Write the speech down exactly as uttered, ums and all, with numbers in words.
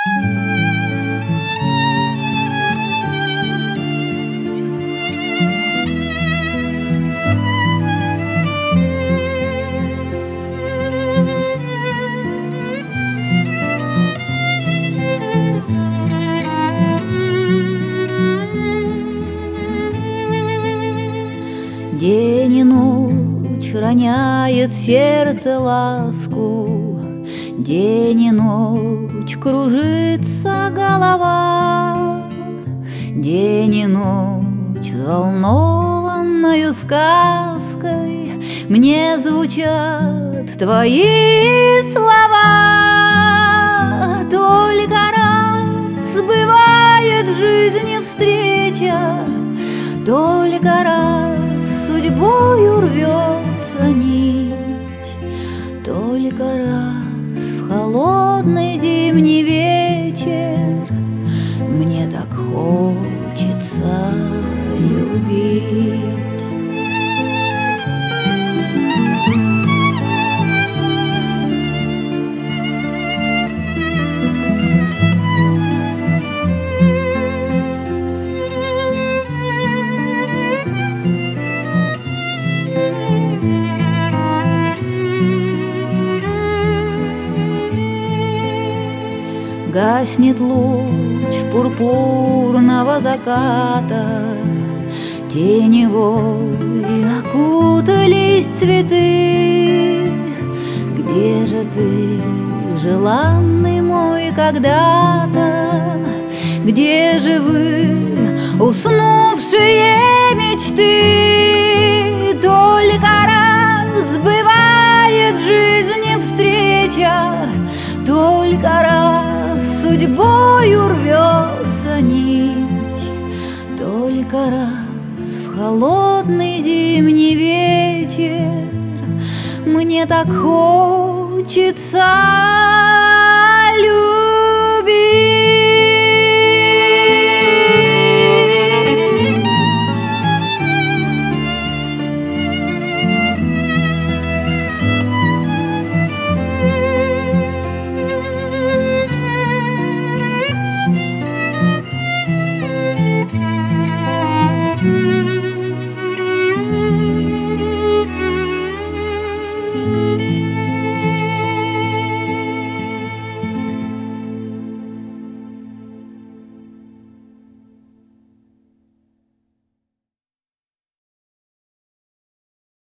День и ночь роняет сердце ласку, день и ночь кружится голова, день и ночь взволнованною сказкой мне звучат твои слова. Только раз бывает в жизни встреча, только раз судьбою рвется нить, только раз в холодный зимний вечер мне так хочется любить. Гаснет луч пурпурного заката, тени и окутались цветы. Где же ты, желанный мой когда-то? Где же вы, уснувшие мечты? Только раз бывает в жизни встреча, только раз судьбою рвется нить, только раз в холодный зимний вечер мне так хочется